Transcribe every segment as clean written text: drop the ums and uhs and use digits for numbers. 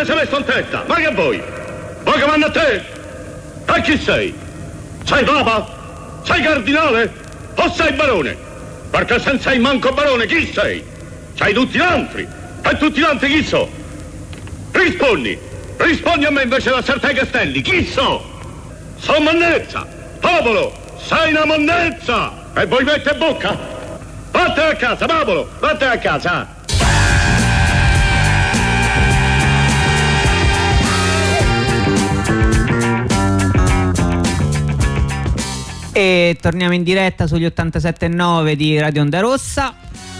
te sei messo in testa? Ma che vuoi? Vuoi che vanno a te? E chi sei? Sei papa? Sei cardinale? O sei barone? Perché se non sei manco barone, chi sei? Sei tutti gli altri. E tutti gli altri chi so? Rispondi a me invece da Sartei Castelli, chi so? Sono monnezza, popolo, sei una monnezza! E voi mette bocca? Vattene a casa, popolo, vattene a casa! E torniamo in diretta sugli 87.9 di Radio Onda Rossa.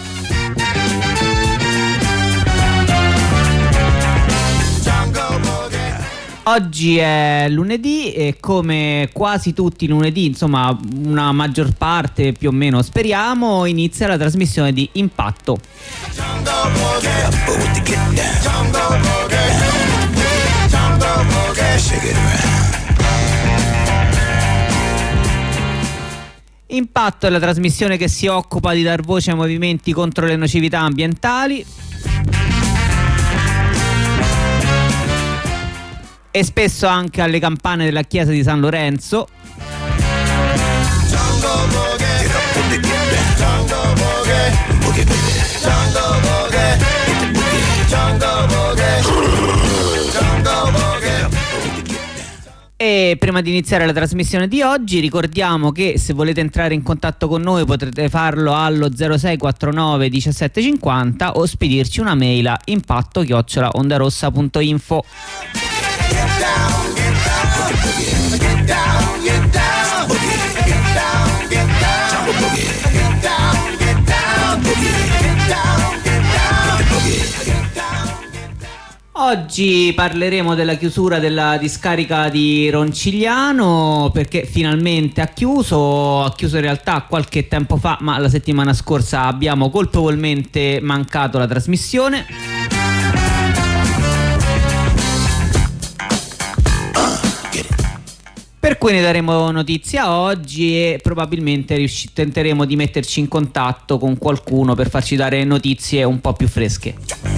Oggi è lunedì e come quasi tutti i lunedì, insomma una maggior parte più o meno speriamo, inizia la trasmissione di Impatto. Impatto è la trasmissione che si occupa di dar voce ai movimenti contro le nocività ambientali e spesso anche alle campane della chiesa di San Lorenzo. E prima di iniziare la trasmissione di oggi ricordiamo che se volete entrare in contatto con noi potrete farlo allo 0649 1750 o spedirci una mail a impatto@ondarossa.info. Oggi parleremo della chiusura della discarica di Roncigliano, perché finalmente ha chiuso in realtà qualche tempo fa, ma la settimana scorsa abbiamo colpevolmente mancato la trasmissione. Per cui ne daremo notizia oggi e probabilmente tenteremo di metterci in contatto con qualcuno per farci dare notizie un po' più fresche.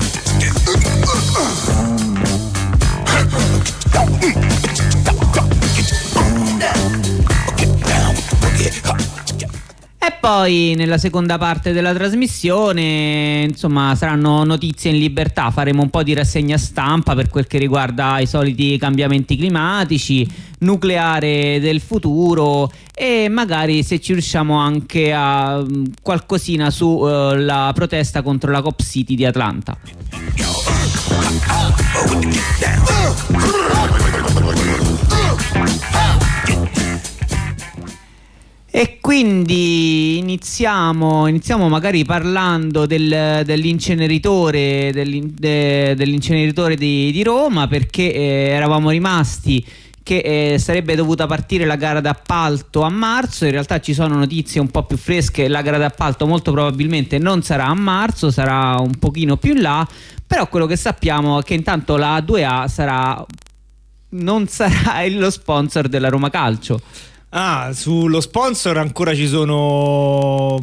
E poi nella seconda parte della trasmissione, insomma, saranno notizie in libertà, faremo un po' di rassegna stampa per quel che riguarda i soliti cambiamenti climatici, nucleare del futuro e magari se ci riusciamo anche a qualcosina su la protesta contro la Cop City di Atlanta. E quindi iniziamo magari parlando dell'inceneritore di Roma, perché eravamo rimasti che sarebbe dovuta partire la gara d'appalto a marzo. In realtà ci sono notizie un po' più fresche, la gara d'appalto molto probabilmente non sarà a marzo, sarà un pochino più in là, però quello che sappiamo è che intanto la A2A non sarà lo sponsor della Roma Calcio. Sullo sponsor ancora ci sono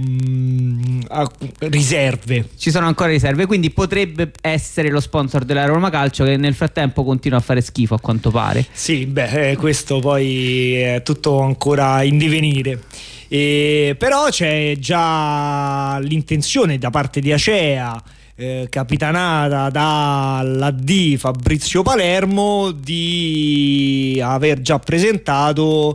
riserve. Ci sono ancora riserve, quindi potrebbe essere lo sponsor della Roma Calcio, che nel frattempo continua a fare schifo a quanto pare. Sì, questo poi è tutto ancora in divenire. Però c'è già l'intenzione da parte di Acea, capitanata dall'AD Fabrizio Palermo, di aver già presentato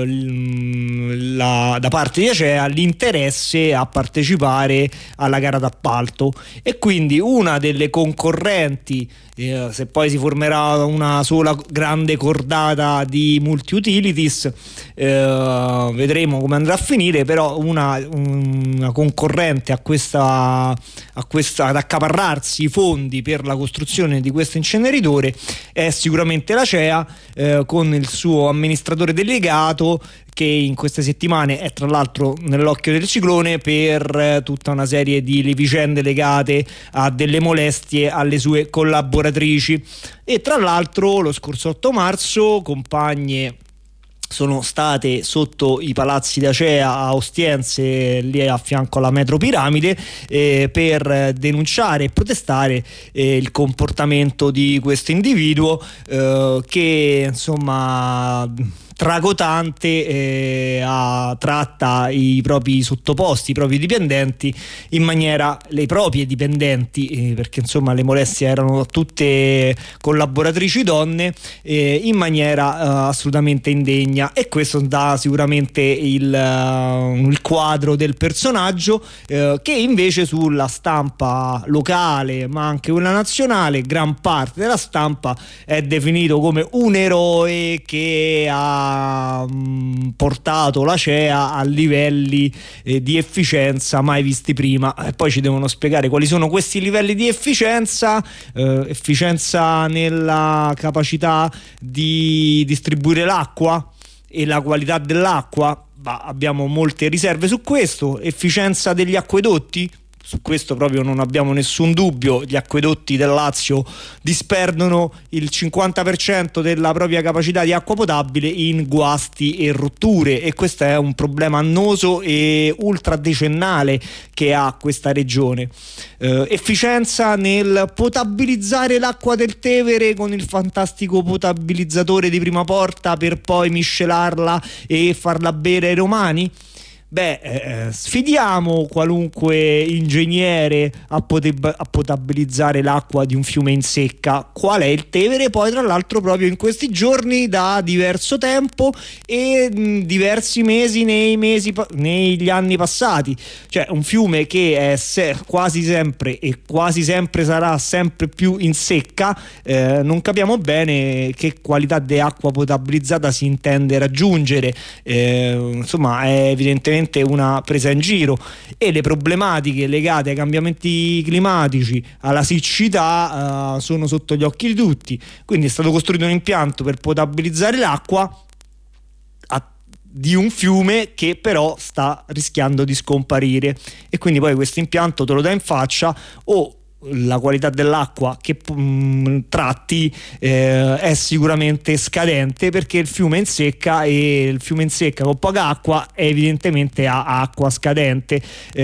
da parte di Acea l'interesse a partecipare alla gara d'appalto, e quindi una delle concorrenti, se poi si formerà una sola grande cordata di multi-utilities, vedremo come andrà a finire, però una concorrente a questa ad accaparrarsi i fondi per la costruzione di questo inceneritore è sicuramente l'Acea, con il suo amministratore delegato che in queste settimane è tra l'altro nell'occhio del ciclone per tutta una serie di vicende legate a delle molestie alle sue collaboratrici. E tra l'altro lo scorso 8 marzo compagne sono state sotto i palazzi d'Acea a Ostiense, lì a fianco alla metro Piramide, per denunciare e protestare il comportamento di questo individuo, che insomma tragotante, tratta i propri sottoposti, i propri dipendenti in maniera, le proprie dipendenti, perché insomma le molestie erano tutte collaboratrici donne, in maniera assolutamente indegna, e questo dà sicuramente il quadro del personaggio, che invece sulla stampa locale ma anche quella nazionale, gran parte della stampa è definito come un eroe che ha portato l'Acea a livelli di efficienza mai visti prima. E poi ci devono spiegare quali sono questi livelli di efficienza: efficienza nella capacità di distribuire l'acqua e la qualità dell'acqua. Abbiamo molte riserve su questo. Efficienza degli acquedotti, su questo proprio non abbiamo nessun dubbio. Gli acquedotti del Lazio disperdono il 50% della propria capacità di acqua potabile in guasti e rotture, e questo è un problema annoso e ultradecennale che ha questa regione. Efficienza nel potabilizzare l'acqua del Tevere con il fantastico potabilizzatore di Prima Porta per poi miscelarla e farla bere ai romani. Sfidiamo qualunque ingegnere a potabilizzare l'acqua di un fiume in secca, qual è il Tevere, poi tra l'altro proprio in questi giorni da diverso tempo e diversi mesi negli anni passati. Cioè un fiume che è quasi sempre e quasi sempre sarà sempre più in secca. Non capiamo bene che qualità di acqua potabilizzata si intende raggiungere. Insomma, è evidentemente una presa in giro, e le problematiche legate ai cambiamenti climatici, alla siccità, sono sotto gli occhi di tutti. Quindi è stato costruito un impianto per potabilizzare l'acqua di un fiume che però sta rischiando di scomparire, e quindi poi questo impianto te lo dà in faccia, o la qualità dell'acqua che tratti è sicuramente scadente, perché il fiume è in secca, e il fiume in secca con poca acqua evidentemente ha acqua scadente.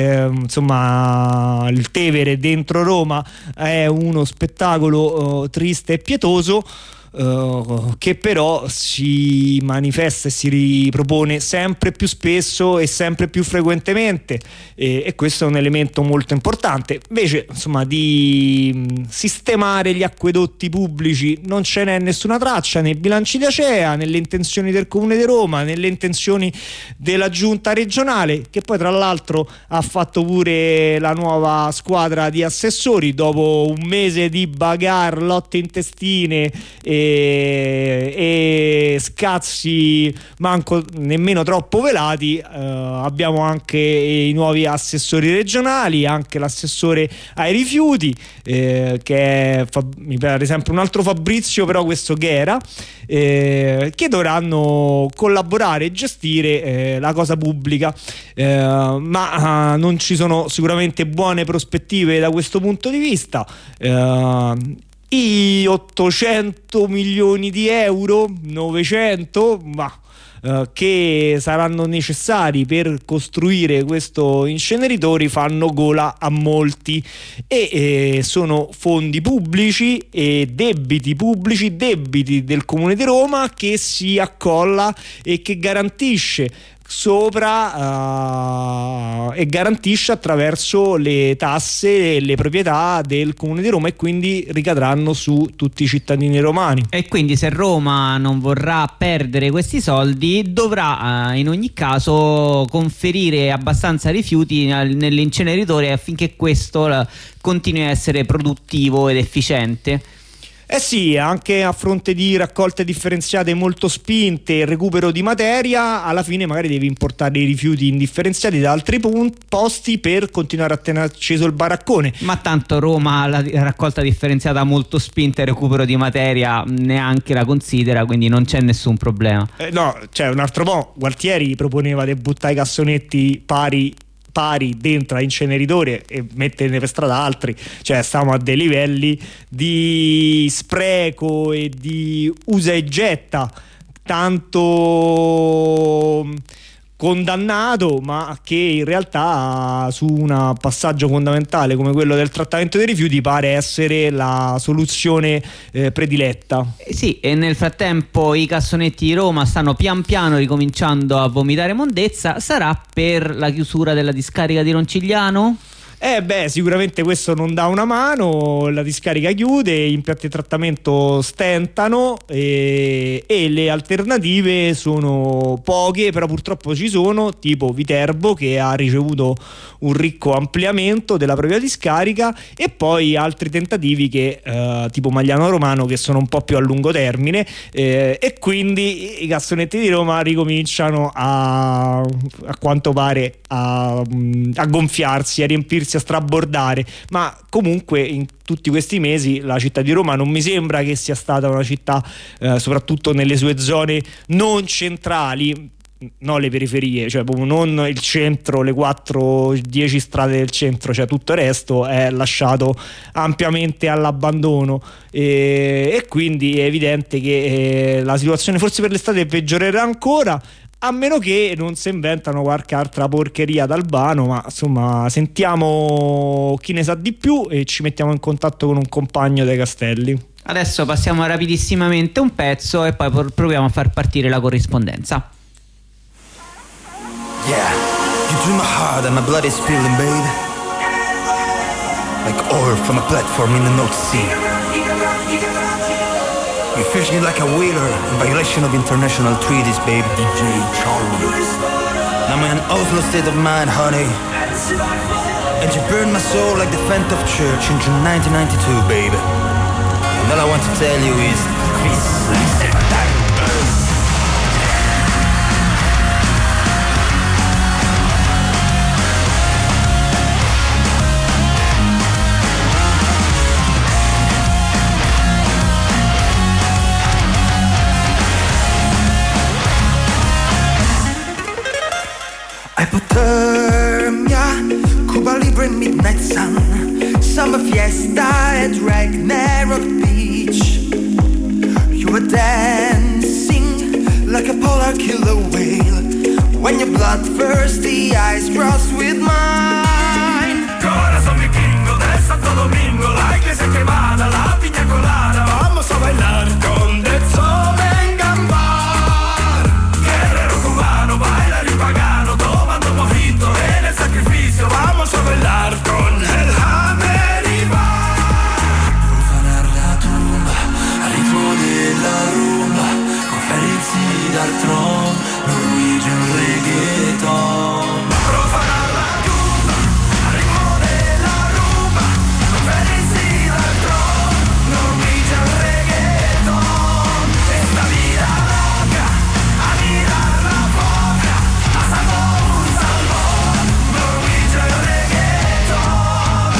Insomma, il Tevere dentro Roma è uno spettacolo triste e pietoso, che però si manifesta e si ripropone sempre più spesso e sempre più frequentemente, e questo è un elemento molto importante. Invece, insomma, di sistemare gli acquedotti pubblici non ce n'è nessuna traccia nei bilanci di Acea, nelle intenzioni del Comune di Roma, nelle intenzioni della giunta regionale, che poi tra l'altro ha fatto pure la nuova squadra di assessori dopo un mese di bagarre, lotte intestine e scazzi manco nemmeno troppo velati. Abbiamo anche i nuovi assessori regionali, anche l'assessore ai rifiuti, che è, mi pare sempre un altro Fabrizio, però questo Ghera, che dovranno collaborare e gestire la cosa pubblica, ma non ci sono sicuramente buone prospettive da questo punto di vista. I 800 milioni di euro, 900, che saranno necessari per costruire questo inceneritore fanno gola a molti, e sono fondi pubblici e debiti pubblici, debiti del Comune di Roma, che si accolla e che garantisce e garantisce attraverso le tasse e le proprietà del Comune di Roma, e quindi ricadranno su tutti i cittadini romani. E quindi se Roma non vorrà perdere questi soldi, dovrà in ogni caso conferire abbastanza rifiuti nell'inceneritore affinché questo continui a essere produttivo ed efficiente. Eh sì, anche a fronte di raccolte differenziate molto spinte e recupero di materia, alla fine magari devi importare i rifiuti indifferenziati da altri posti per continuare a tenere acceso il baraccone. Ma tanto Roma la raccolta differenziata molto spinta e recupero di materia neanche la considera, quindi non c'è nessun problema. No, cioè un altro po', Gualtieri proponeva di buttare i cassonetti pari dentro all'inceneritore e metterne per strada altri. Cioè stiamo a dei livelli di spreco e di usa e getta tanto condannato, ma che in realtà su un passaggio fondamentale come quello del trattamento dei rifiuti pare essere la soluzione prediletta. Sì, e nel frattempo i cassonetti di Roma stanno pian piano ricominciando a vomitare mondezza. Sarà per la chiusura della discarica di Roncigliano? Sicuramente questo non dà una mano, la discarica chiude, gli impianti di trattamento stentano e le alternative sono poche, però purtroppo ci sono, tipo Viterbo che ha ricevuto un ricco ampliamento della propria discarica, e poi altri tentativi che tipo Magliano Romano, che sono un po' più a lungo termine, e quindi i cassonetti di Roma ricominciano a quanto pare a gonfiarsi, a riempirsi, a strabordare. Ma comunque in tutti questi mesi la città di Roma non mi sembra che sia stata una città, soprattutto nelle sue zone non centrali, non le periferie, cioè non il centro, le 4-10 strade del centro, cioè tutto il resto è lasciato ampiamente all'abbandono, e quindi è evidente che la situazione forse per l'estate peggiorerà ancora, a meno che non si inventano qualche altra porcheria d'Albano. Ma insomma, sentiamo chi ne sa di più e ci mettiamo in contatto con un compagno dei Castelli. Adesso passiamo rapidissimamente un pezzo e poi proviamo a far partire la corrispondenza. Yeah, you drew my heart and my blood is spilling, babe. Like oil from a platform in the North Sea. You fish me like a whaler in violation of international treaties, babe. DJ Charles. I'm in an Oslo state of mind, honey. And you burned my soul like the Phantom of Church in June 1992, baby. And all I want to tell you is peace. Hypothermia, Cuba Libre and Midnight Sun, summer fiesta at Ragnarok Beach. You were dancing like a polar killer whale when your bloodthirsty eyes crossed with mine. Corazón vikingo de Santo Domingo, la iglesia quemada, la piña colada, vamos a bailar con The Soul Gambar. Guerrero cubano, bailarín pagano, tomando mojito en el sacrificio, vamos a bailar con el Hammer y Bar. Profanar la tumba, al ritmo de la rumba, conferenzi dal tron, Norwegian reggaeton. Profanar la tumba, al ritmo de la rumba, conferenzi dal tron, Norwegian reggaeton. Esta vida loca, a mirar la boca, a salvo un salmón, Norwegian reggaeton.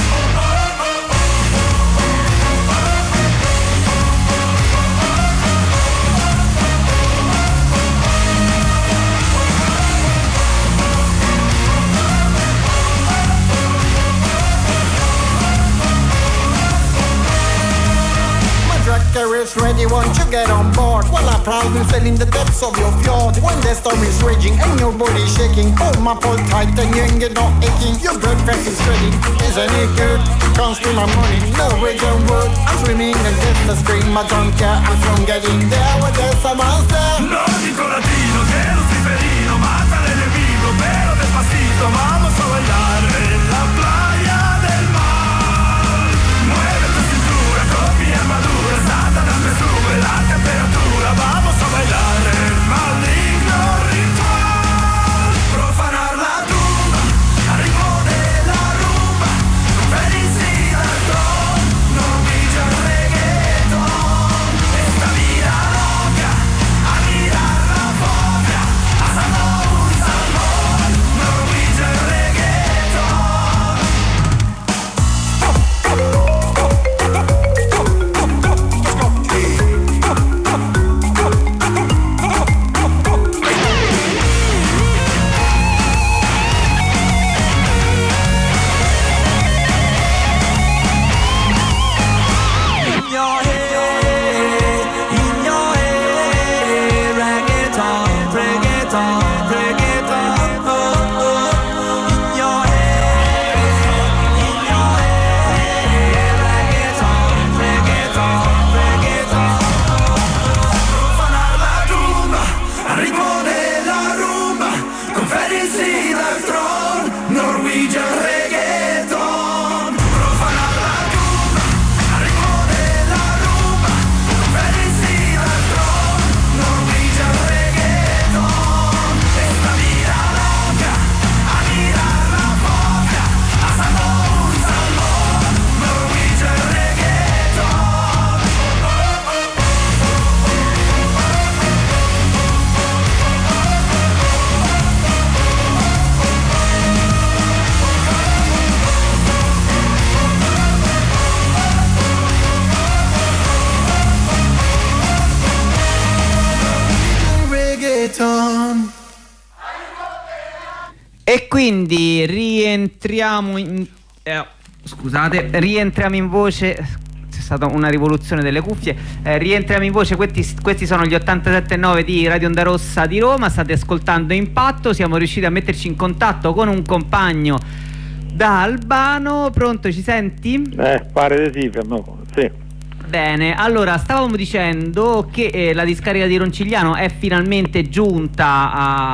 My tracker is ready, won't you get on board? While I proudly sail in the depths of your fjord. When the storm is raging and your body shaking, hold my pole tight and you ain't get no aching. Your blood pressure is ready, isn't it good? Can't steal my money, no region wood. I'm swimming against the stream, I don't care, I'm from getting there when there's a monster. Nórdico latino, que luciferino, mata al enemigo, pero despacito, vamos a bailar en la playa del mar. Mueve tu cintura con mi armadura, Satanás me sube la temperatura, vamos a bailar el maligno ritual. Profanar la tumba, al ritmo de la rumba, con felicidad al tron, Norwegian reggaeton. Esta vida loca, a mirar la boca, a salvo un salmón, Norwegian reggaeton. E quindi rientriamo in voce. C'è stata una rivoluzione delle cuffie. Rientriamo in voce. Questi sono gli 87.9 di Radio Onda Rossa di Roma. State ascoltando Impatto. Siamo riusciti a metterci in contatto con un compagno da Albano. Pronto, ci senti? Pare di sì, no? Sì. Bene, allora stavamo dicendo che la discarica di Roncigliano è finalmente giunta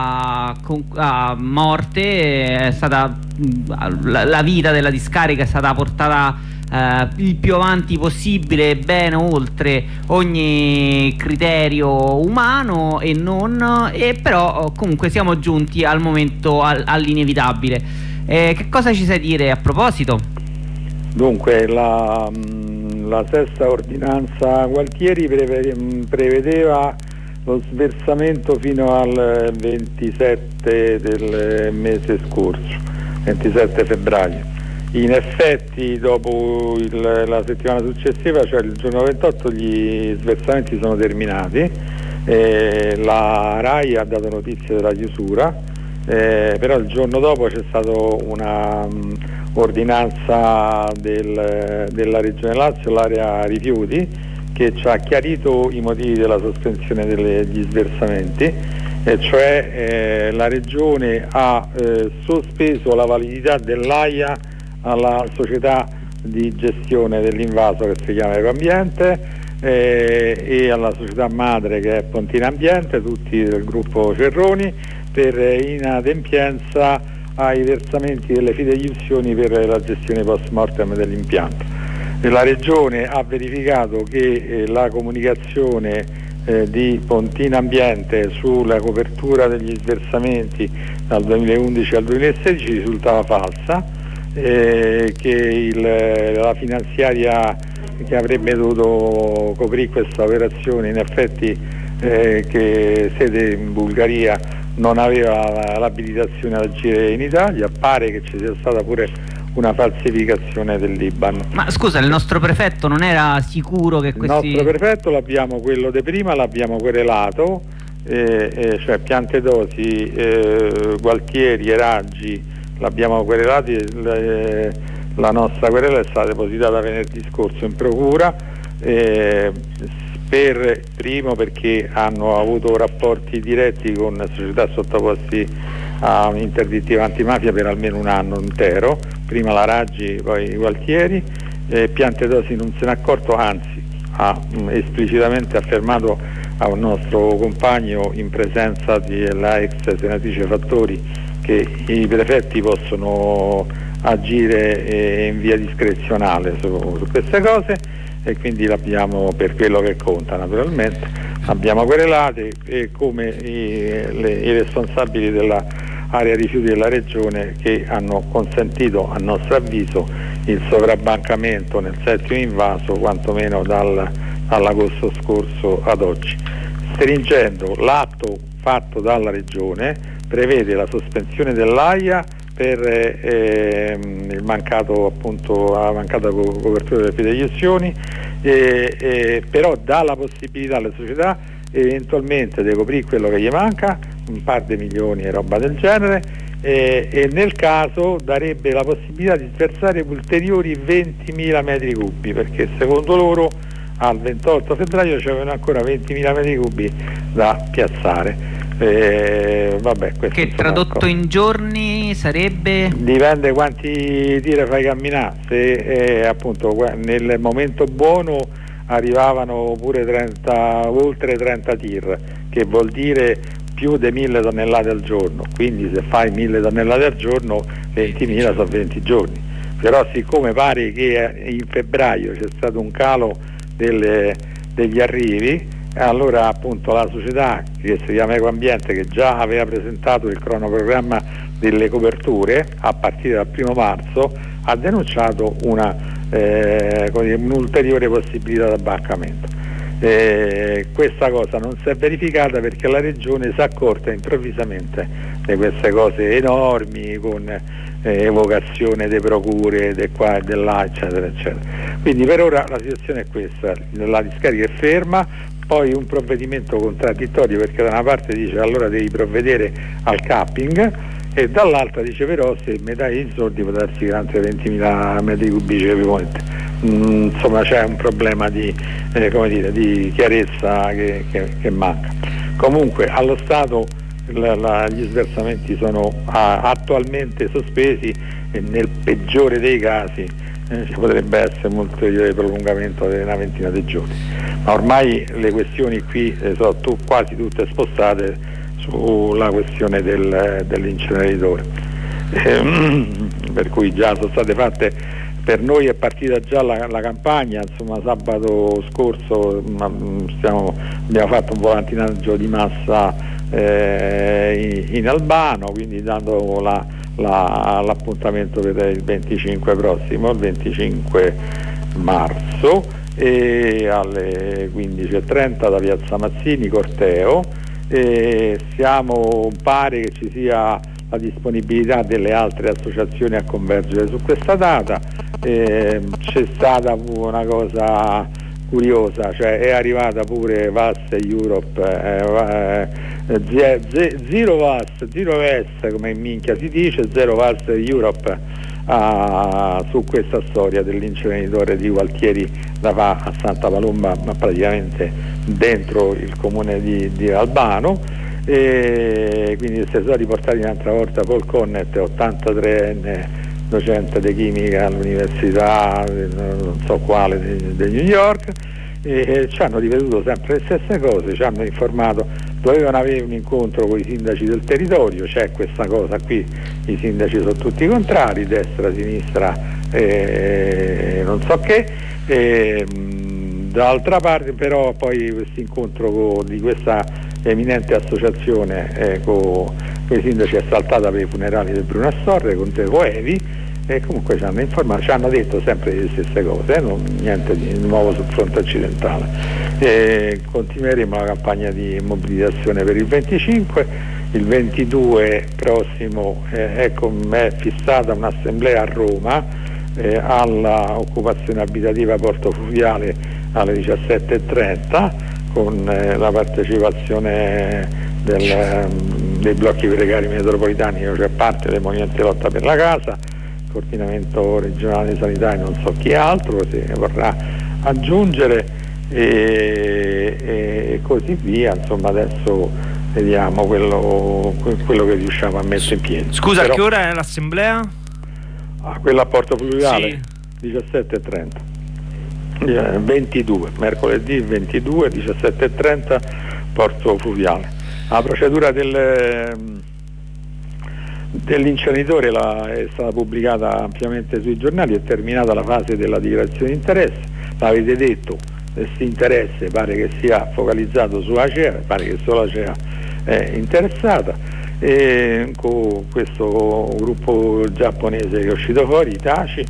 a morte. È stata la vita della discarica è stata portata il più avanti possibile, ben oltre ogni criterio umano e però comunque siamo giunti al momento all'inevitabile. Che cosa ci sai dire a proposito? Dunque la sesta ordinanza Gualtieri prevedeva lo sversamento fino al 27 del mese scorso, 27 febbraio. In effetti dopo la settimana successiva, cioè il giorno 28, gli sversamenti sono terminati. La RAI ha dato notizia della chiusura, però il giorno dopo c'è stata una ordinanza della Regione Lazio, l'area rifiuti, che ci ha chiarito i motivi della sospensione degli sversamenti, e cioè la Regione ha sospeso la validità dell'AIA alla società di gestione dell'invaso che si chiama Ecoambiente e alla società madre che è Pontina Ambiente, tutti del gruppo Cerroni, per inadempienza ai versamenti delle fideiussioni per la gestione post mortem dell'impianto. La Regione ha verificato che la comunicazione di Pontina Ambiente sulla copertura degli sversamenti dal 2011 al 2016 risultava falsa, che la finanziaria che avrebbe dovuto coprire questa operazione in effetti che sede in Bulgaria non aveva l'abilitazione ad agire in Italia. Pare che ci sia stata pure una falsificazione dell'IBAN. Ma scusa, il nostro prefetto non era sicuro che questi... Il nostro prefetto quello di prima l'abbiamo querelato, cioè Piantedosi, Gualtieri e Raggi l'abbiamo querelati. La nostra querela è stata depositata venerdì scorso in procura, primo perché hanno avuto rapporti diretti con società sottoposti a interdittiva antimafia per almeno un anno intero, prima la Raggi, poi i Gualtieri. Piantedosi non se n'è accorto, anzi ha esplicitamente affermato a un nostro compagno in presenza della ex senatrice Fattori che i prefetti possono agire in via discrezionale su queste cose, e quindi l'abbiamo, per quello che conta naturalmente, abbiamo querelate, e come i responsabili dell'area rifiuti della Regione, che hanno consentito a nostro avviso il sovrabbancamento nel settimo invaso quantomeno dall'agosto scorso ad oggi. Stringendo, l'atto fatto dalla Regione prevede la sospensione dell'AIA per la mancata copertura delle fideiussioni, però dà la possibilità alle società eventualmente di coprire quello che gli manca, un par di milioni e roba del genere, e nel caso darebbe la possibilità di sversare ulteriori 20.000 metri cubi, perché secondo loro al 28 febbraio c'erano ancora 20.000 metri cubi da piazzare. Vabbè, che tradotto in giorni sarebbe? Dipende quanti tir fai camminare. Se appunto nel momento buono arrivavano pure oltre 30 tir, che vuol dire più di 1.000 tonnellate al giorno, quindi se fai 1.000 tonnellate al giorno 20.000 sono 20 giorni. Però siccome pare che in febbraio c'è stato un calo degli arrivi, allora appunto la società che si chiama Ecoambiente, che già aveva presentato il cronoprogramma delle coperture a partire dal 1° marzo, ha denunciato un'ulteriore possibilità di abbancamento. Questa cosa non si è verificata perché la Regione si è accorta improvvisamente di queste cose enormi, con evocazione delle procure di qua e di là, eccetera eccetera. Quindi per ora la situazione è questa: la discarica è ferma. Poi un provvedimento contraddittorio, perché da una parte dice allora devi provvedere al capping, e dall'altra dice però se metà dei soldi può darsi che altre 20.000 metri cubici che vi ponete. Insomma c'è un problema di chiarezza che manca. Comunque allo Stato gli sversamenti sono attualmente sospesi e nel peggiore dei casi ci potrebbe essere un ulteriore prolungamento di una ventina di giorni, ma ormai le questioni qui sono quasi tutte spostate sulla questione dell'inceneritore, per cui già sono state fatte, per noi è partita già la campagna, insomma sabato scorso abbiamo fatto un volantinaggio di massa in Albano, quindi dando l'appuntamento per il 25 prossimo, il 25 marzo, e alle 15.30 da Piazza Mazzini, corteo, e pare che ci sia la disponibilità delle altre associazioni a convergere su questa data. C'è stata una cosa curiosa, cioè è arrivata pure VAS Europe, Zero VAS, Zero VS come in minchia si dice, Zero VAS Europe su questa storia dell'inceneritore di Gualtieri da a Santa Palomba, ma praticamente dentro il comune di Albano, e quindi si sono riportati un'altra volta Paul Connett, 83enne, docente di chimica all'università non so quale di New York, e ci hanno ripetuto sempre le stesse cose, ci hanno informato, dovevano avere un incontro con i sindaci del territorio, c'è questa cosa qui, i sindaci sono tutti contrari, destra, sinistra, non so che, dall'altra parte però poi questo incontro di questa eminente associazione con i sindaci è saltata per i funerali del Bruno Astorre con Evi, e comunque ci hanno informato, ci hanno detto sempre le stesse cose, niente di nuovo sul fronte occidentale. Continueremo la campagna di mobilitazione per il 25, il 22 prossimo è fissata un'assemblea a Roma alla occupazione abitativa Porto Fluviale alle 17.30 con la partecipazione dei blocchi precari metropolitani, cioè parte del movimento di lotta per la casa, coordinamento regionale sanità e non so chi altro si vorrà aggiungere, e così via. Insomma adesso vediamo quello che riusciamo a mettere in piedi. Scusa, però, a che ora è l'assemblea? Quella a Porto Fluviale, sì. 17.30, 22 mercoledì 22 17.30 Porto Fluviale. La procedura dell'inceneritore è stata pubblicata ampiamente sui giornali, è terminata la fase della dichiarazione di interesse, l'avete detto, questo interesse pare che sia focalizzato su Acea, pare che solo Acea è interessata, e con questo gruppo giapponese che è uscito fuori, Itachi,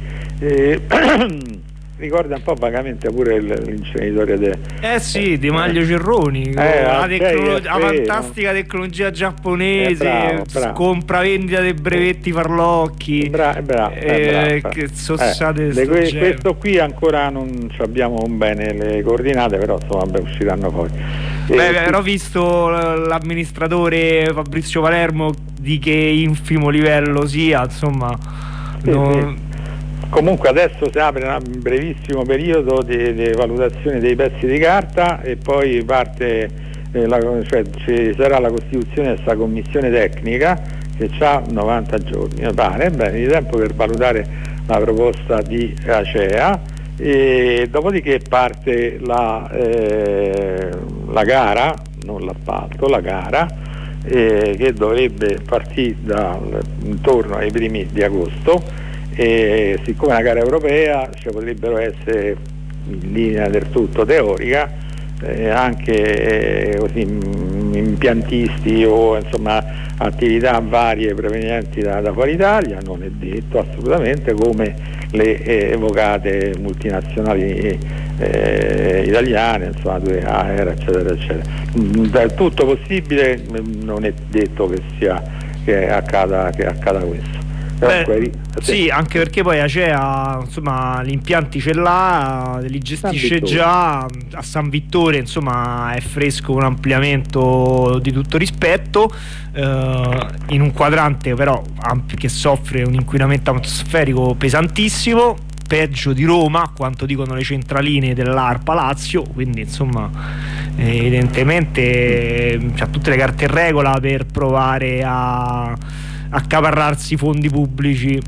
ricorda un po' vagamente pure l'inceneritore di Maglio Cerroni, la fantastica tecnologia giapponese, bravo. compravendita dei brevetti farlocchi, che sono state questo qui ancora non abbiamo bene le coordinate, però insomma usciranno fuori. Però visto l'amministratore Fabrizio Palermo di che infimo livello sia, insomma sì. Comunque adesso si apre un brevissimo periodo di valutazione dei pezzi di carta e poi parte ci sarà la costituzione di questa commissione tecnica che ha 90 giorni, pare, di tempo per valutare la proposta di Acea, e dopodiché parte la gara, non l'appalto, la gara, che dovrebbe partire intorno ai primi di agosto. E siccome è una gara europea ci potrebbero essere, in linea del tutto teorica, anche così, impiantisti o insomma attività varie provenienti da fuori Italia, non è detto assolutamente, come le evocate multinazionali italiane, insomma Aera, eccetera eccetera. È tutto possibile, non è detto che accada questo. Sì, anche perché poi Acea, insomma, gli impianti ce l'ha, li gestisce già. A San Vittore, insomma, è fresco un ampliamento di tutto rispetto, in un quadrante però che soffre un inquinamento atmosferico pesantissimo, peggio di Roma, quanto dicono le centraline dell'ARPA Lazio, quindi insomma evidentemente c'ha tutte le carte in regola per provare a accaparrarsi fondi pubblici.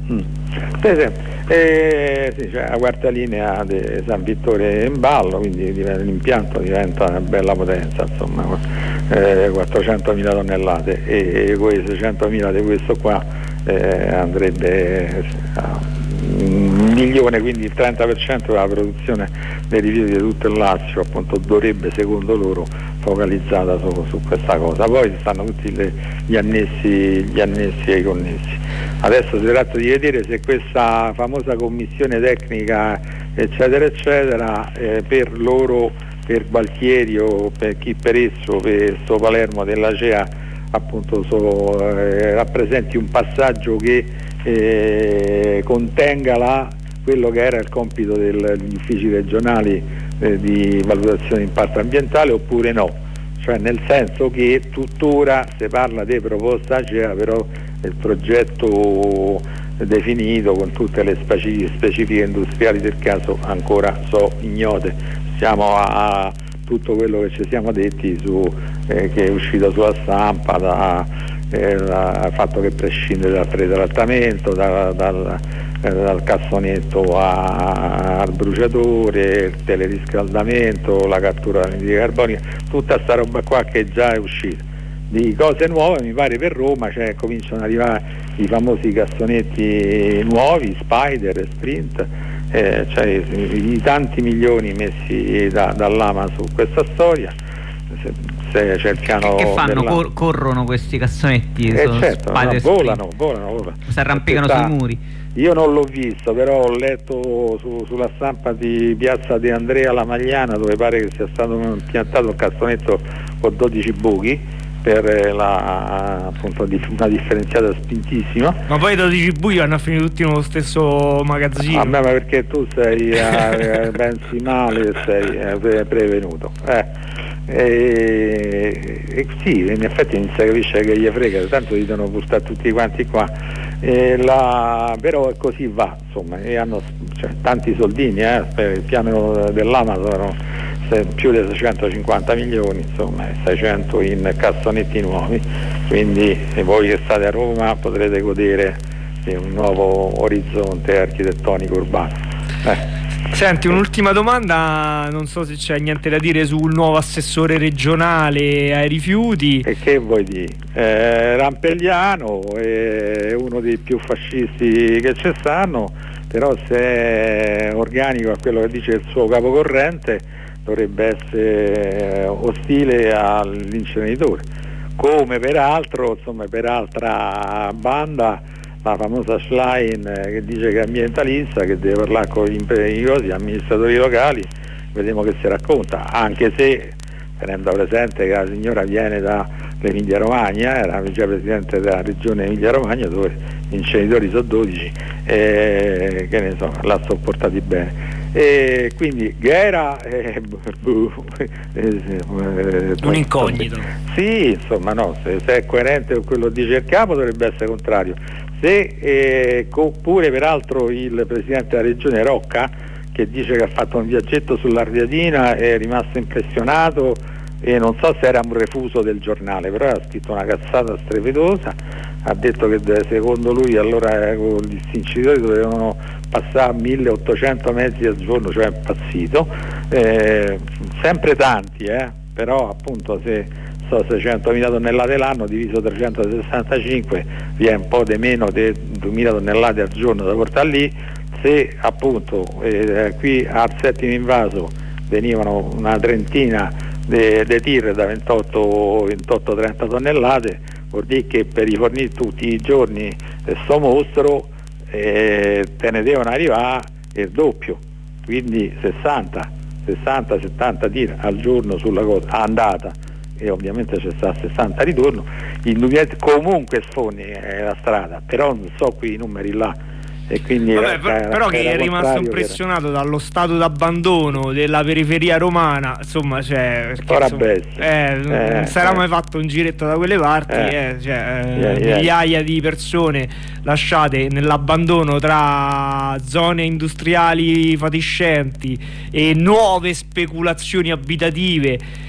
Sì, cioè la quarta linea di San Vittore in ballo, quindi l'impianto diventa una bella potenza, insomma, 400.000 tonnellate e quei 600.000 di questo qua andrebbe a 1 milione, quindi il 30% della produzione dei rifiuti di tutto il Lazio appunto dovrebbe, secondo loro, focalizzata su questa cosa. Poi stanno tutti gli annessi e i connessi. Adesso si tratta di vedere se questa famosa commissione tecnica eccetera eccetera per loro, per Gualtieri o per chi per esso, per sto Palermo dell'Acea, appunto rappresenti un passaggio che contenga quello che era il compito degli uffici regionali di valutazione di impatto ambientale, oppure no, cioè nel senso che tuttora si parla di proposta Acea, però il progetto definito con tutte le specifiche industriali del caso ancora ignote. Siamo a tutto quello che ci siamo detti che è uscito sulla stampa, dal fatto che prescinde dal pretrattamento, dal cassonetto al bruciatore, il teleriscaldamento, la cattura dell'anidride carbonica, tutta sta roba qua che già è uscita. Di cose nuove mi pare per Roma, cioè cominciano ad arrivare i famosi cassonetti nuovi, Spider, Sprint, cioè i tanti milioni messi dall'AMA su questa storia. Se cercano che fanno? Corrono questi cassonetti? Certo, volano. Si arrampicano sui muri. Io non l'ho visto, però ho letto sulla stampa di Piazza De Andrea La Magliana, dove pare che sia stato impiantato un cassonetto con 12 buchi per appunto una differenziata spintissima. Ma poi 12 buchi vanno a finire tutti nello stesso magazzino. Ma perché tu sei pensi male, sei prevenuto. Sì, in effetti non si capisce che gli frega, tanto li devono portare tutti quanti qua. Però così va, insomma, e hanno tanti soldini, per il piano dell'AMA sono più di 650 milioni, insomma, 600 in cassonetti nuovi, quindi voi che state a Roma potrete godere di un nuovo orizzonte architettonico urbano. Senti, un'ultima domanda, non so se c'è niente da dire sul nuovo assessore regionale ai rifiuti. E che vuoi dire? Rampegliano è uno dei più fascisti che ci stanno, però se è organico a quello che dice il suo capocorrente dovrebbe essere ostile all'inceneritore, come peraltro, insomma, per altra banda la famosa Schlein che dice che è ambientalista, che deve parlare con gli amministratori locali, vediamo che si racconta, anche se tenendo presente che la signora viene dall'Emilia Romagna, era vicepresidente della regione Emilia Romagna, dove gli incenitori sono 12, che ne so, l'ha sopportati bene. E quindi Ghera un incognito. Sì, insomma, no, se è coerente con quello che dice il capo dovrebbe essere contrario. Se oppure peraltro il presidente della regione Rocca, che dice che ha fatto un viaggetto sull'Ardiatina, è rimasto impressionato, e non so se era un refuso del giornale, però ha scritto una cazzata strepitosa, ha detto che secondo lui allora con gli incenitori dovevano passare 1800 mezzi al giorno, cioè è impazzito, sempre tanti, però appunto se 600.000 tonnellate l'anno diviso 365 viene un po' di meno di 2.000 tonnellate al giorno da portare lì. Se appunto qui al settimo invaso venivano una trentina di tir da 28-30 tonnellate, vuol dire che per rifornire tutti i giorni sto mostro te ne devono arrivare il doppio, quindi 60-70 tir al giorno sulla cosa andata e ovviamente c'è sta a 60 ritorno, indubbiamente comunque sfondi la strada, però non so qui i numeri là. E quindi però che è rimasto impressionato dallo stato d'abbandono della periferia romana, insomma, cioè, non si era mai fatto un giretto da quelle parti, migliaia di persone lasciate nell'abbandono tra zone industriali fatiscenti e nuove speculazioni abitative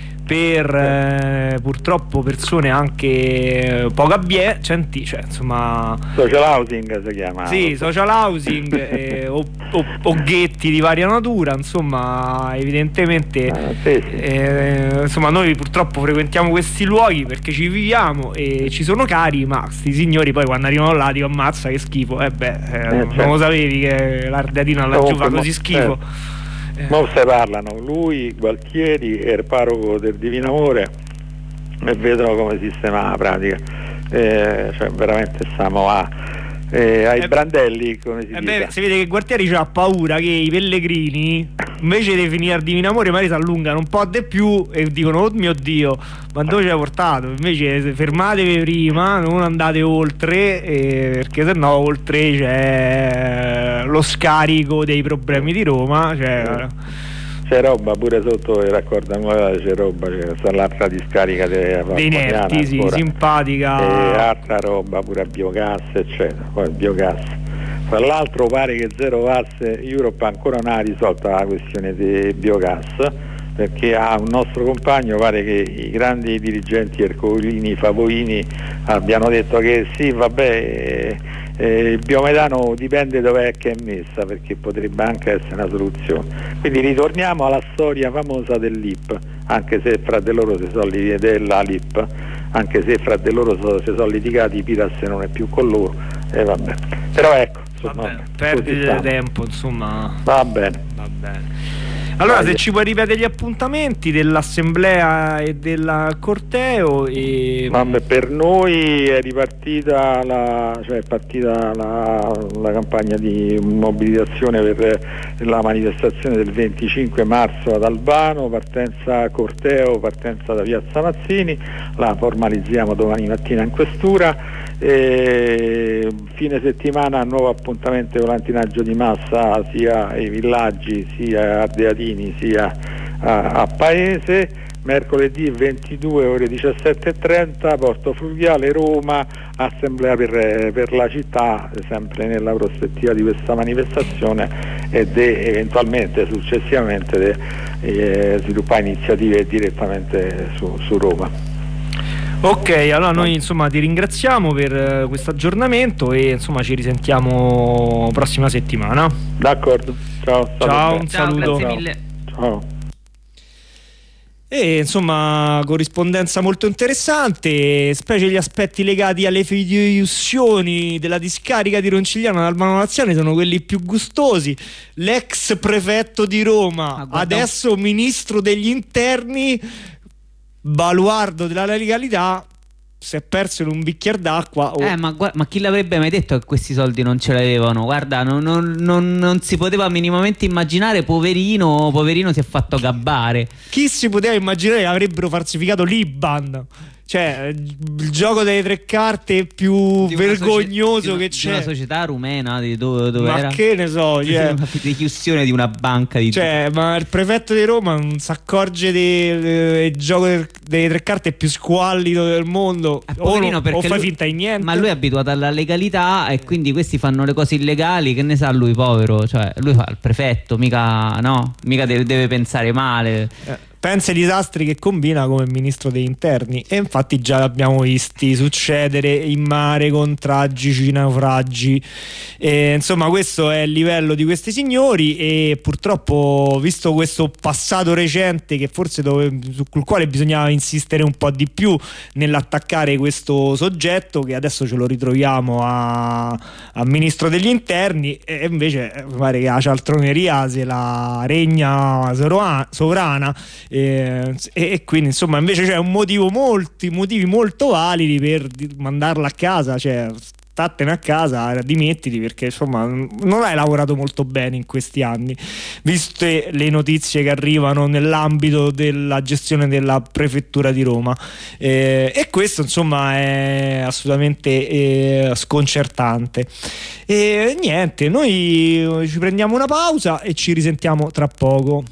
per purtroppo persone anche poco abbienti, cioè insomma social housing si chiama. Sì, social housing o ghetti di varia natura, insomma, evidentemente insomma noi purtroppo frequentiamo questi luoghi perché ci viviamo e ci sono cari, ma sti signori poi quando arrivano là dico ammazza che schifo, non lo sapevi che l'Ardeatino laggiù fa così schifo. Non se parlano, lui, Gualtieri e il parroco del Divino Amore e vedono come sistema la pratica, cioè veramente stiamo ai brandelli, come si dice. Si vede che Gualtieri ha paura che i pellegrini invece di finire al Divino Amore magari si allungano un po' di più e dicono oh mio Dio, ma dove ci hai portato? Invece fermatevi prima, non andate oltre, perché sennò oltre c'è lo scarico dei problemi di Roma, cioè c'è roba pure sotto il raccordo anulare, c'è roba, c'è l'altra discarica dei Nerti, sì, simpatica, e altra roba pure a biogas eccetera. Poi il biogas, tra l'altro pare che Zero Waste Europe ancora non ha risolto la questione del biogas, perché a un nostro compagno pare che i grandi dirigenti Ercolini, Favoini abbiano detto che sì vabbè, il biometano dipende dov'è che è messa, perché potrebbe anche essere una soluzione. Quindi ritorniamo alla storia famosa dell'IP, anche se fra di loro si sono della LIP, anche se fra di loro si sono litigati, Piras non è più con loro, vabbè. Però ecco, perdite di tempo, insomma. Va bene. Allora, se ci puoi ripetere gli appuntamenti dell'assemblea e del corteo Vabbè, per noi è ripartita la campagna di mobilitazione per la manifestazione del 25 marzo ad Albano, partenza corteo, partenza da Piazza Mazzini, la formalizziamo domani mattina in questura. Fine settimana nuovo appuntamento di volantinaggio di massa sia ai villaggi sia a Ardeatini sia a Paese. Mercoledì 22 ore 17:30 Porto Fluviale Roma, assemblea per la città, sempre nella prospettiva di questa manifestazione ed eventualmente successivamente sviluppare iniziative direttamente su Roma. Ok, allora noi insomma ti ringraziamo per questo aggiornamento e insomma ci risentiamo prossima settimana. D'accordo, ciao, un saluto. Grazie mille. Ciao. E insomma corrispondenza molto interessante, specie gli aspetti legati alle fideiussioni della discarica di Roncigliano ad Albano Laziale sono quelli più gustosi. L'ex prefetto di Roma, adesso ministro degli interni, baluardo della legalità, si è perso in un bicchiere d'acqua. Ma chi l'avrebbe mai detto che questi soldi non ce l'avevano? Guarda, non si poteva minimamente immaginare. Poverino si è fatto gabbare. Chi si poteva immaginare che avrebbero falsificato l'Iban? Cioè, il gioco delle tre carte più vergognoso che c'è. Di una società rumena, dove ma era? Che ne so, una fideiussione di una banca di... ma il prefetto di Roma non si accorge del gioco delle tre carte più squallido del mondo. O fa finta di niente. Ma lui è abituato alla legalità e quindi questi fanno le cose illegali. Che ne sa lui, povero? Cioè, lui fa il prefetto, mica deve pensare male. Pensa ai disastri che combina come ministro degli interni, e infatti già l'abbiamo visti succedere in mare con tragici naufragi. Insomma, questo è il livello di questi signori, e purtroppo, visto questo passato recente che forse sul quale bisognava insistere un po' di più nell'attaccare questo soggetto, che adesso ce lo ritroviamo a ministro degli interni, e invece pare che la cialtroneria se la regna sovrana. E quindi insomma invece c'è molti motivi molto validi per mandarla a casa, cioè vattene a casa, dimettiti, perché insomma non hai lavorato molto bene in questi anni, viste le notizie che arrivano nell'ambito della gestione della prefettura di Roma, e questo insomma è assolutamente sconcertante. E niente, noi ci prendiamo una pausa e ci risentiamo tra poco.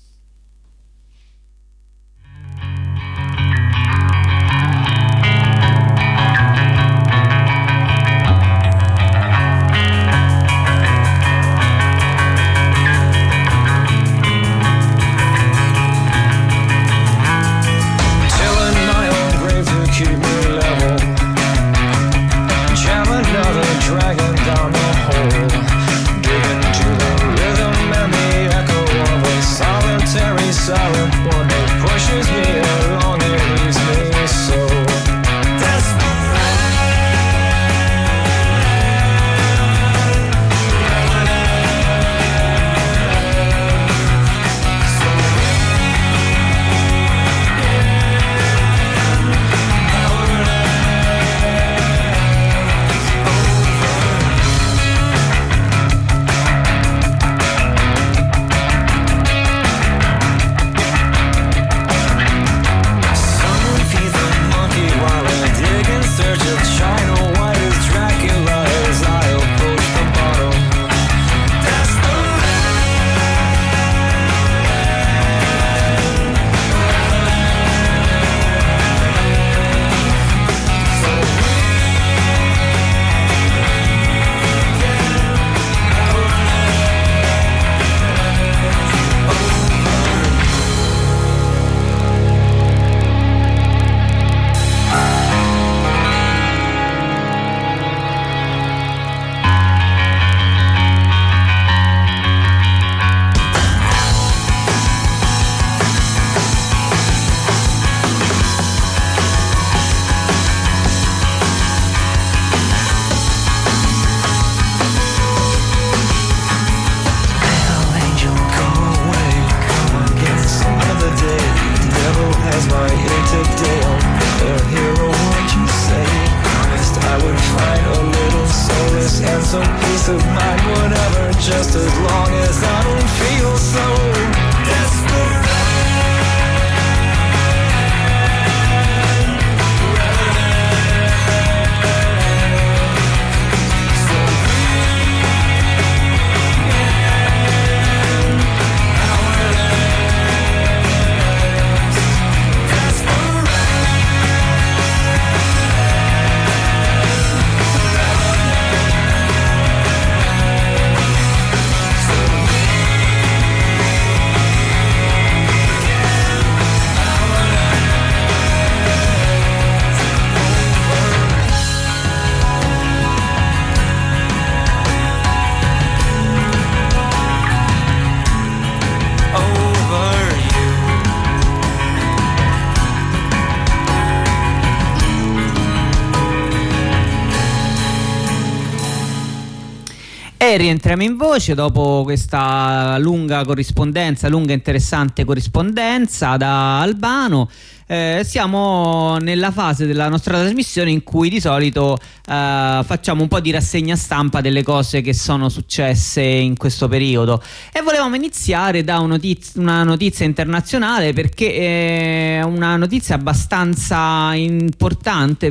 E rientriamo in voce dopo questa lunga interessante corrispondenza da Albano. Siamo nella fase della nostra trasmissione in cui di solito facciamo un po' di rassegna stampa delle cose che sono successe in questo periodo, e volevamo iniziare da una notizia internazionale, perché è una notizia abbastanza importante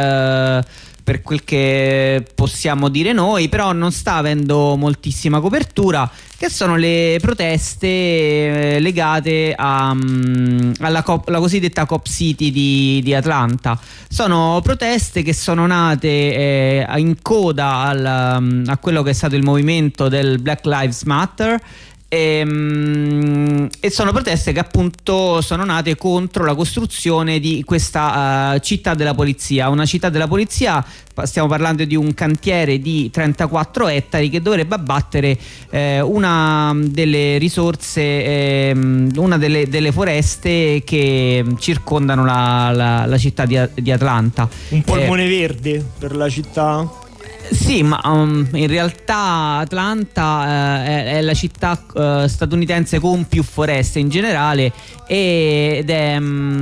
per quel che possiamo dire noi, però non sta avendo moltissima copertura, che sono le proteste legate alla cosiddetta Cop City di Atlanta. Sono proteste che sono nate in coda a quello che è stato il movimento del Black Lives Matter, e sono proteste che appunto sono nate contro la costruzione di questa città della polizia, una città della polizia. Stiamo parlando di un cantiere di 34 ettari che dovrebbe abbattere una delle risorse, una delle foreste che circondano la città di Atlanta. Un polmone verde per la città? Sì, ma in realtà Atlanta è la città statunitense con più foreste in generale ed è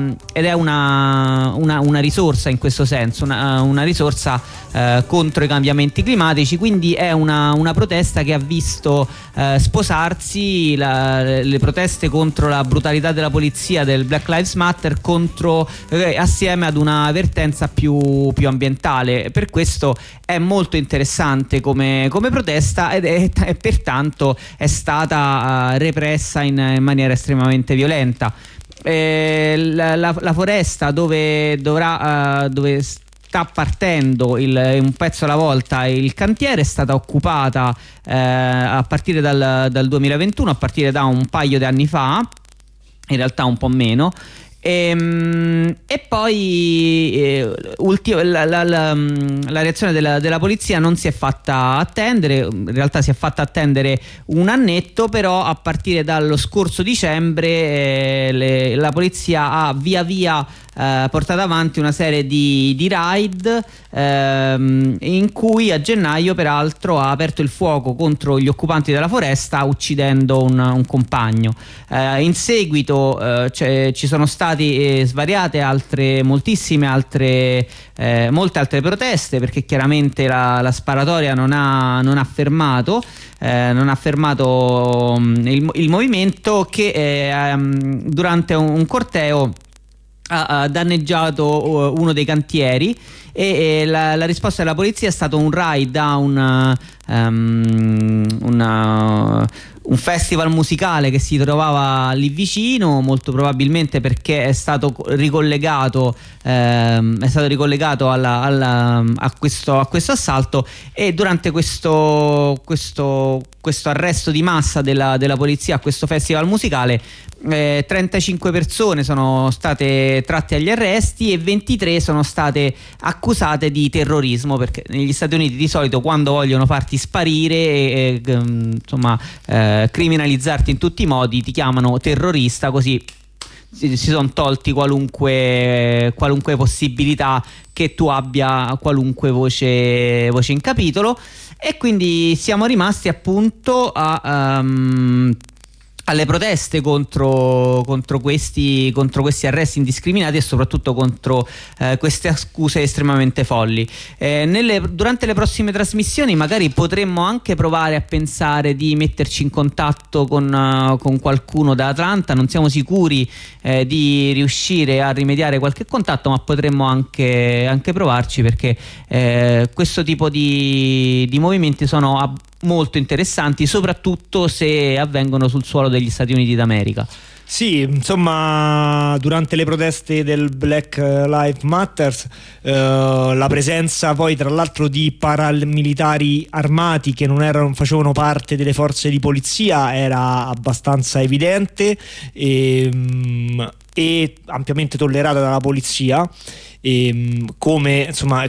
una risorsa in questo senso, una risorsa contro i cambiamenti climatici, quindi è una protesta che ha visto sposarsi le proteste contro la brutalità della polizia, del Black Lives Matter, assieme ad una vertenza più ambientale. Per questo è molto interessante come protesta e pertanto è stata repressa in maniera estremamente violenta. La foresta dove sta partendo un pezzo alla volta il cantiere è stata occupata a partire dal 2021, a partire da un paio di anni fa, in realtà un po' meno. E poi la reazione della polizia non si è fatta attendere, in realtà si è fatta attendere un annetto, però a partire dallo scorso dicembre la polizia ha via via portato avanti una serie di raid in cui a gennaio peraltro ha aperto il fuoco contro gli occupanti della foresta, uccidendo un compagno. In seguito ci sono stati svariate molte altre proteste, perché chiaramente la sparatoria non ha fermato il movimento, che durante un corteo ha danneggiato uno dei cantieri e la risposta della polizia è stato un raid a un festival musicale che si trovava lì vicino, molto probabilmente perché è stato ricollegato a questo assalto. E durante questo arresto di massa della polizia a questo festival musicale 35 persone sono state tratte agli arresti e 23 sono state accusate di terrorismo, perché negli Stati Uniti di solito, quando vogliono farti sparire criminalizzarti in tutti i modi, ti chiamano terrorista, così si sono tolti qualunque possibilità che tu abbia qualunque voce in capitolo. E quindi siamo rimasti appunto alle proteste contro questi arresti indiscriminati e soprattutto contro queste accuse estremamente folli. Durante le prossime trasmissioni magari potremmo anche provare a pensare di metterci in contatto con qualcuno da Atlanta. Non siamo sicuri di riuscire a rimediare qualche contatto, ma potremmo anche provarci, perché questo tipo di movimenti sono molto interessanti, soprattutto se avvengono sul suolo degli Stati Uniti d'America. Sì, insomma, durante le proteste del Black Lives Matter la presenza poi tra l'altro di paramilitari armati che non facevano parte delle forze di polizia era abbastanza evidente e ampiamente tollerata dalla polizia. Quindi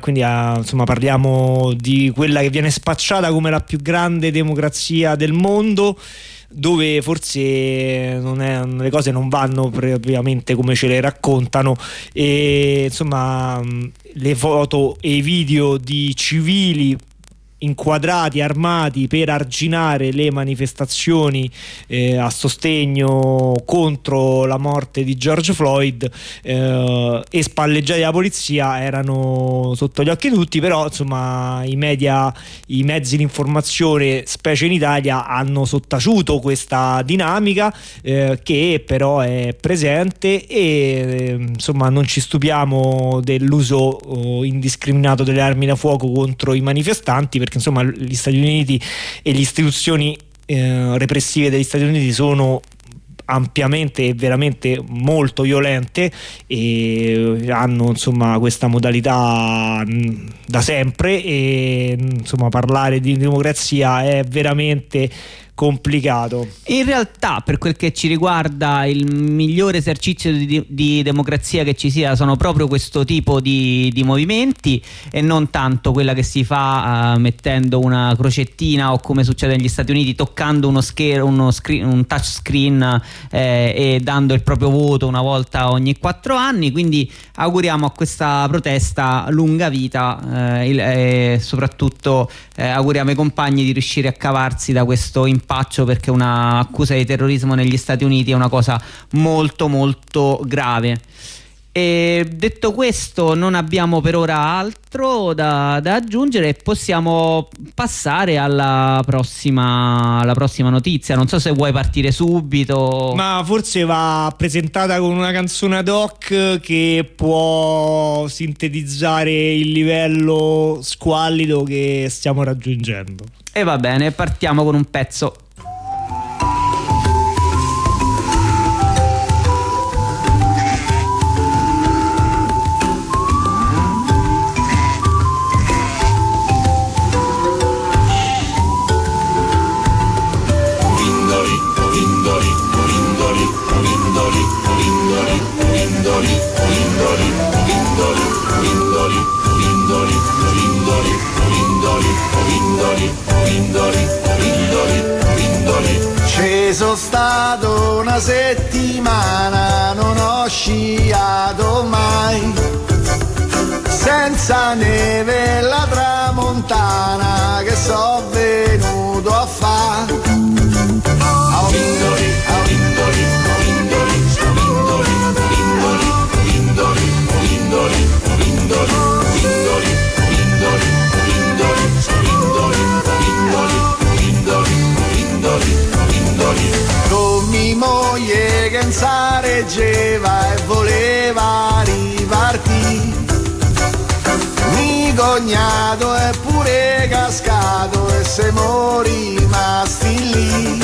parliamo di quella che viene spacciata come la più grande democrazia del mondo, dove forse le cose non vanno propriamente come ce le raccontano, e insomma le foto e i video di civili inquadrati, armati, per arginare le manifestazioni a sostegno contro la morte di George Floyd e spalleggiati dalla polizia erano sotto gli occhi di tutti. Però insomma i mezzi di informazione, specie in Italia, hanno sottaciuto questa dinamica che però è presente, e insomma non ci stupiamo dell'uso indiscriminato delle armi da fuoco contro i manifestanti, perché insomma gli Stati Uniti e le istituzioni repressive degli Stati Uniti sono ampiamente e veramente molto violente e hanno insomma questa modalità da sempre, e insomma parlare di democrazia è veramente complicato. In realtà, per quel che ci riguarda, il migliore esercizio di democrazia che ci sia sono proprio questo tipo di movimenti, e non tanto quella che si fa mettendo una crocettina, o come succede negli Stati Uniti, toccando un touchscreen e dando il proprio voto una volta ogni 4 anni. Quindi auguriamo a questa protesta lunga vita e soprattutto auguriamo ai compagni di riuscire a cavarsi da questo impaccio, perché una accusa di terrorismo negli Stati Uniti è una cosa molto molto grave. E detto questo, non abbiamo per ora altro da aggiungere e possiamo passare alla prossima notizia. Non so se vuoi partire subito. Ma forse va presentata con una canzone ad hoc che può sintetizzare il livello squallido che stiamo raggiungendo. E va bene, partiamo con un pezzo. Ci sono stato una settimana, non ho sciato mai, senza neve la tramontana che so venuto a fare. Con mia moglie che insareggeva e voleva ripartire, mi cognato è pure cascato e siamo rimasti lì.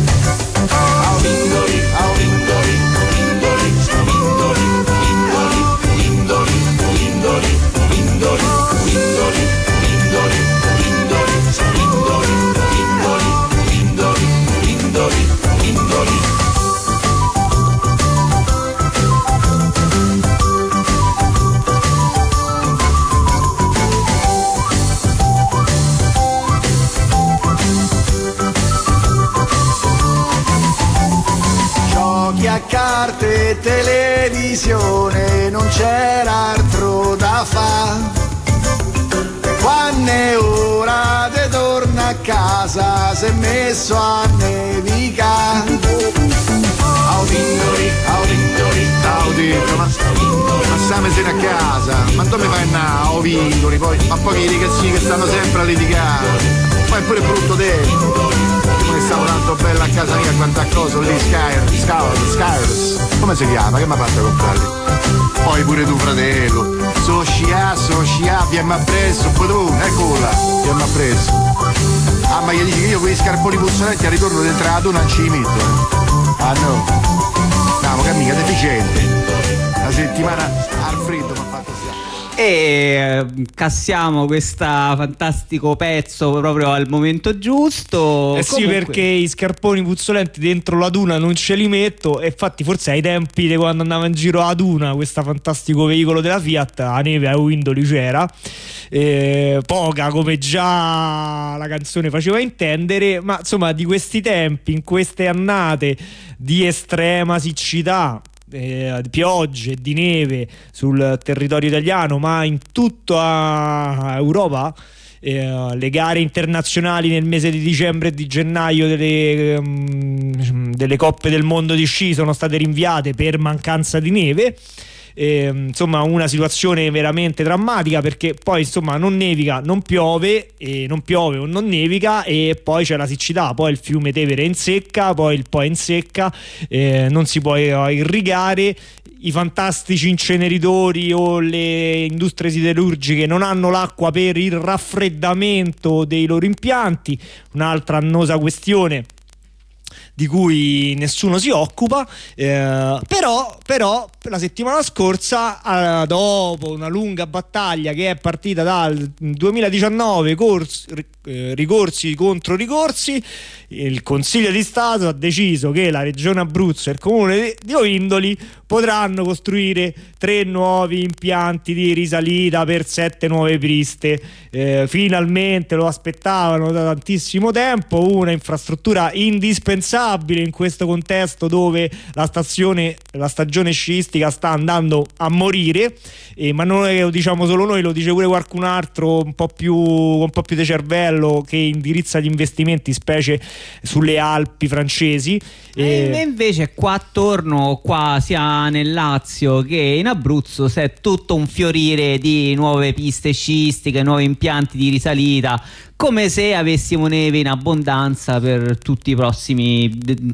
Giochi a carte e televisione, non c'era altro da fare. Quando è ora di torna a casa, si è messo a nevicare. Ho detto, ma stiamo insieme a casa, ma dove fai a Vindoli poi? Ma poi che i ragazzini che stanno sempre a litigare, poi è pure brutto tempo. Che stavo tanto bella a casa mia, quanta cosa lì, Skyros, come si chiama? Che mi ha fatto comprare? Poi pure tu fratello, so scia, vieni appresso, poi tu, eccola, vieni appresso. Ah, ma gli dici che io con gli scarponi puzzolenti al ritorno dentro la duna non ci metto, Ah no, ma mica deficiente. La settimana al freddo mi ha fatto sia. E cassiamo questo fantastico pezzo proprio al momento giusto. Sì, Comunque, perché i scarponi puzzolenti dentro la duna non ce li metto. E infatti forse ai tempi di quando andavo in giro a Duna, questo fantastico veicolo della Fiat, a neve a Windoli c'era, poca come già la canzone faceva intendere. Ma insomma, di questi tempi, in queste annate di estrema siccità, di piogge e di neve sul territorio italiano, ma in tutta Europa, le gare internazionali nel mese di dicembre e di gennaio delle coppe del mondo di sci sono state rinviate per mancanza di neve. Insomma, una situazione veramente drammatica, perché poi insomma non nevica, non piove, e non piove o non nevica, e poi c'è la siccità, poi il fiume Tevere è in secca, poi il Po è in secca, non si può irrigare. I fantastici inceneritori o le industrie siderurgiche non hanno l'acqua per il raffreddamento dei loro impianti. Un'altra annosa questione di cui nessuno si occupa, però la settimana scorsa, dopo una lunga battaglia che è partita dal 2019, ricorsi contro ricorsi, il Consiglio di Stato ha deciso che la Regione Abruzzo e il Comune di Ovindoli potranno costruire 3 nuovi impianti di risalita per 7 nuove piste. Finalmente lo aspettavano da tantissimo tempo, una infrastruttura indispensabile in questo contesto dove la stagione sciistica sta andando a morire, ma non è che lo diciamo solo noi, lo dice pure qualcun altro un po' più di cervello, che indirizza gli investimenti specie sulle Alpi francesi. E invece qua attorno, qua sia nel Lazio che in Abruzzo, c'è tutto un fiorire di nuove piste sciistiche, nuovi impianti di risalita, come se avessimo neve in abbondanza per tutti i prossimi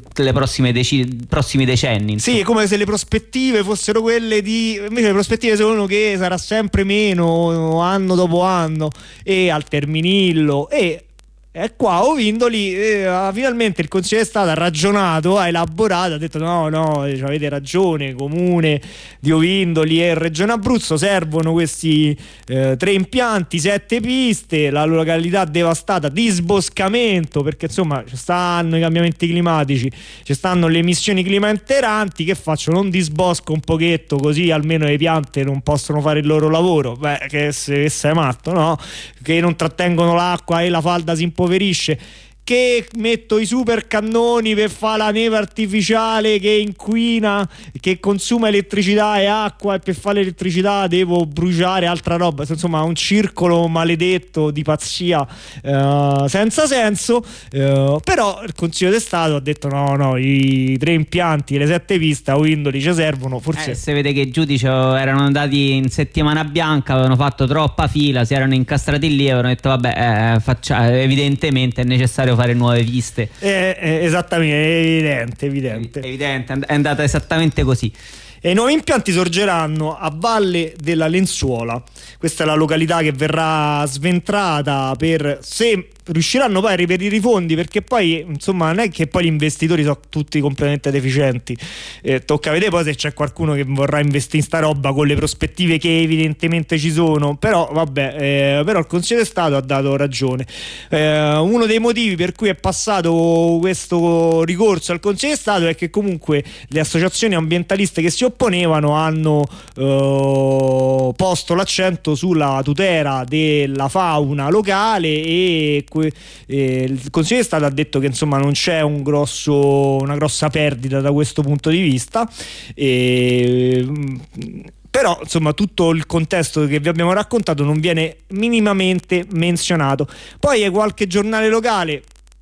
decenni, insomma. Sì, come se le prospettive fossero quelle invece le prospettive sono che sarà sempre meno anno dopo anno, e al Terminillo e qua Ovindoli finalmente il Consiglio di Stato ha ragionato, ha elaborato, ha detto no, avete ragione, Comune di Ovindoli e Regione Abruzzo, servono questi 3 impianti, 7 piste, la località devastata, disboscamento, perché insomma ci stanno i cambiamenti climatici, ci stanno le emissioni climalteranti, che faccio? Non disbosco un pochetto così almeno le piante non possono fare il loro lavoro? Beh, che sei matto, no? Che non trattengono l'acqua e la falda si impoverisce, che metto i super cannoni per fare la neve artificiale che inquina, che consuma elettricità e acqua, e per fare l'elettricità devo bruciare altra roba, insomma un circolo maledetto di pazzia senza senso. Però il Consiglio di Stato ha detto no, i 3 impianti, le 7 piste a Ovindoli ci servono, forse. Se vede che i giudici erano andati in settimana bianca, avevano fatto troppa fila, si erano incastrati lì e avevano detto vabbè, evidentemente è necessario fare nuove piste. Esattamente, evidente. È andata esattamente così. E i nuovi impianti sorgeranno a Valle della Lenzuola. Questa è la località che verrà sventrata, per se riusciranno poi a reperire i fondi, perché poi insomma non è che poi gli investitori sono tutti completamente deficienti, tocca vedere poi se c'è qualcuno che vorrà investire in sta roba con le prospettive che evidentemente ci sono, però vabbè, però il Consiglio di Stato ha dato ragione. Uno dei motivi per cui è passato questo ricorso al Consiglio di Stato è che comunque le associazioni ambientaliste che si opponevano hanno posto l'accento sulla tutela della fauna locale, e il Consiglio di Stato ha detto che insomma non c'è una grossa perdita da questo punto di vista, però insomma tutto il contesto che vi abbiamo raccontato non viene minimamente menzionato. Poi è qualche giornale locale,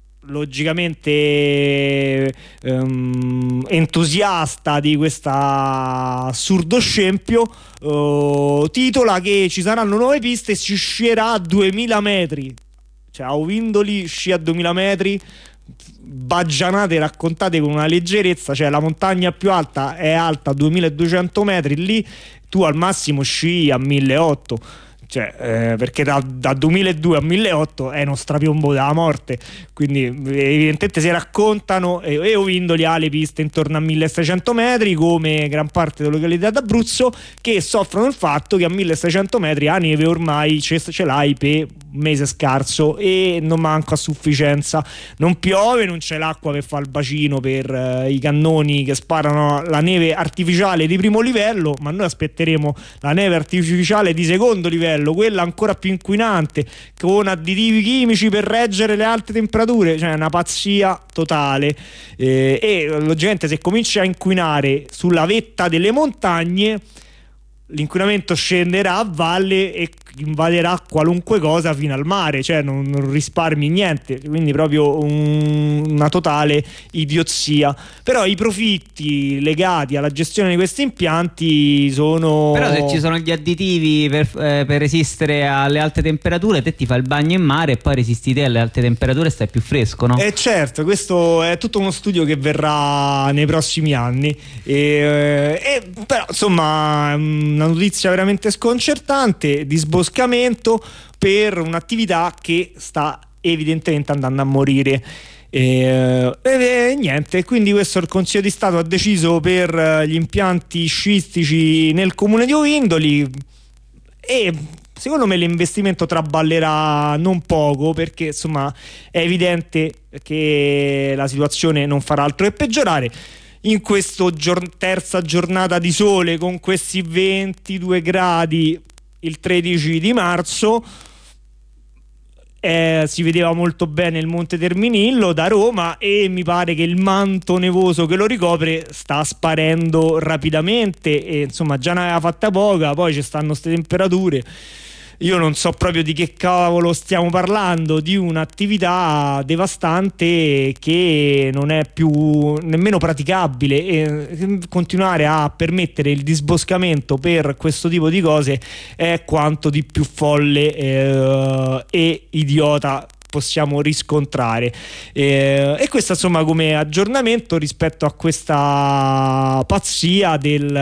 logicamente entusiasta di questo assurdo scempio, titola che ci saranno nuove piste e si scierà a 2000 metri. Cioè a Ovindoli sci a 2000 metri, baggianate raccontate con una leggerezza, cioè la montagna più alta è alta 2200 metri, lì tu al massimo sci a 1800, cioè perché da 2002 a 1800 è uno strapiombo della morte, quindi evidentemente si raccontano, e Ovindoli ha le piste intorno a 1600 metri come gran parte delle località d'Abruzzo, che soffrono il fatto che a 1600 metri la neve ormai ce l'hai per un mese scarso e non manca a sufficienza, non piove, non c'è l'acqua per fare il bacino per i cannoni che sparano la neve artificiale di primo livello, ma noi aspetteremo la neve artificiale di secondo livello, quella ancora più inquinante, con additivi chimici per reggere le alte temperature, cioè una pazzia totale. E logicamente se comincia a inquinare sulla vetta delle montagne, l'inquinamento scenderà a valle e invaderà qualunque cosa fino al mare, cioè non risparmi niente, quindi proprio una totale idiozia. Però i profitti legati alla gestione di questi impianti sono... Però se ci sono gli additivi per resistere alle alte temperature, te ti fai il bagno in mare e poi resisti te alle alte temperature e stai più fresco, no? Certo, questo è tutto uno studio che verrà nei prossimi anni, però insomma una notizia veramente sconcertante, disboscamento per un'attività che sta evidentemente andando a morire. Niente, quindi questo il Consiglio di Stato ha deciso per gli impianti sciistici nel comune di Ovindoli, e secondo me l'investimento traballerà non poco, perché insomma è evidente che la situazione non farà altro che peggiorare. In questa terza giornata di sole, con questi 22 gradi il 13 di marzo, si vedeva molto bene il Monte Terminillo da Roma, e mi pare che il manto nevoso che lo ricopre sta sparendo rapidamente, e insomma già ne aveva fatta poca, poi ci stanno queste temperature. Io non so proprio di che cavolo stiamo parlando, di un'attività devastante che non è più nemmeno praticabile, e continuare a permettere il disboscamento per questo tipo di cose è quanto di più folle e idiota possiamo riscontrare. E questo insomma come aggiornamento rispetto a questa pazzia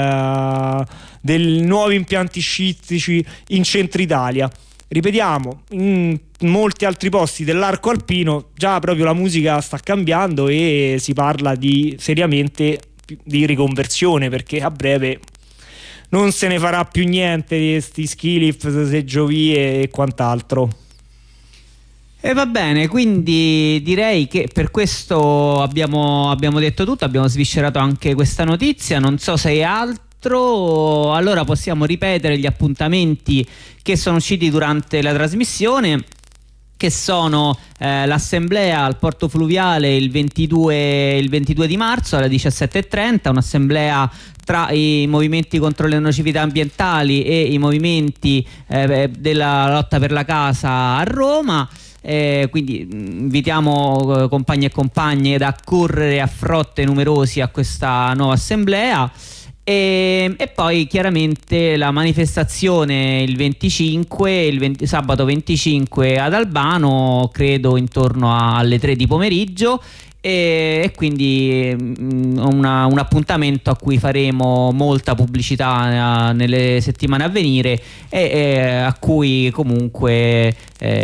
del nuovi impianti sciistici in centro Italia. Ripetiamo, in molti altri posti dell'arco alpino già proprio la musica sta cambiando e si parla seriamente di riconversione, perché a breve non se ne farà più niente di questi ski lift, seggiovie e quant'altro. E va bene, quindi direi che per questo abbiamo detto tutto, abbiamo sviscerato anche questa notizia. Non so se hai altro, allora possiamo ripetere gli appuntamenti che sono usciti durante la trasmissione, che sono l'assemblea al Porto Fluviale il 22 di marzo alle 17:30, un'assemblea tra i movimenti contro le nocività ambientali e i movimenti della lotta per la casa a Roma. Quindi invitiamo compagni e compagne ad accorrere a frotte numerosi a questa nuova assemblea, e poi chiaramente la manifestazione il 25, sabato 25 ad Albano, credo intorno alle 3 di pomeriggio, e quindi un appuntamento a cui faremo molta pubblicità nelle settimane a venire, e a cui comunque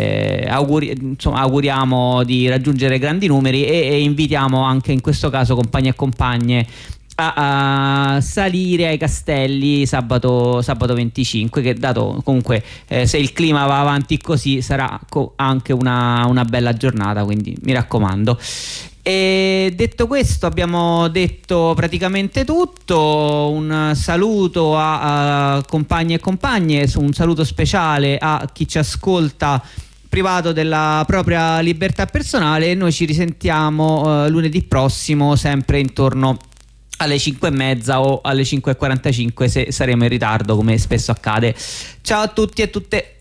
auguriamo di raggiungere grandi numeri, e invitiamo anche in questo caso compagni e compagne a salire ai castelli sabato 25, che dato comunque se il clima va avanti così sarà anche una bella giornata, quindi mi raccomando. E detto questo, abbiamo detto praticamente tutto. Un saluto a compagni e compagne, un saluto speciale a chi ci ascolta privato della propria libertà personale. Noi ci risentiamo lunedì prossimo, sempre intorno alle 5:30 o alle 5:45, se saremo in ritardo come spesso accade. Ciao a tutti e tutte.